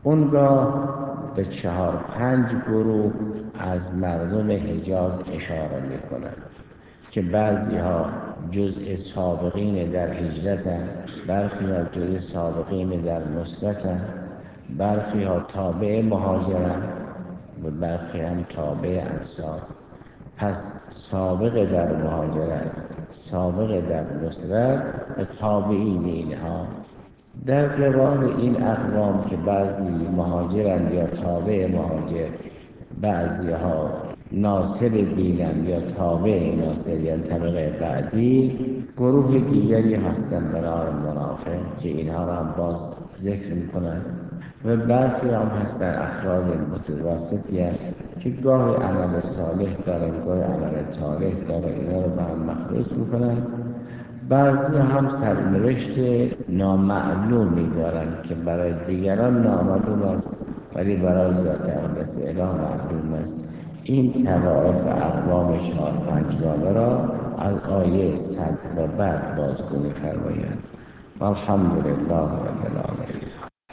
اونگاه به 4-5 گروه از مردم حجاز اشاره میکنند که بعضی ها جزء سابقین در هجرتند، برخی ها جزء سابقین در نصرتند، برخی ها تابع مهاجرند و برخی هم تابع انصار. پس سابق در مهاجرت، سابق در نصرت و تابعین اینها. در قبال این اقوام که بعضی مهاجرند یا تابع مهاجر، بعضی ها ناصر دینند یا تابع ناصر یا طبقه بعدی، گروه دیگری هستند برای منافق که اینها را هم باز ذکر میکنند و بعضی هم هستند افراد متوسطی هستند که گاه عمل صالح دارند، گاه عمل طالح دارند، اینا رو به هم مخلوط میکنند. بعضی هم سرنوشت نامعلومی دارند که برای دیگران نامعلوم است ولی برای ذات اقدس اله معلوم است. این طوائف اقوام 4-5 گانه را از آیه 100 و بعد بازگو می‌فرمایند. والحمدلله رب العالمین.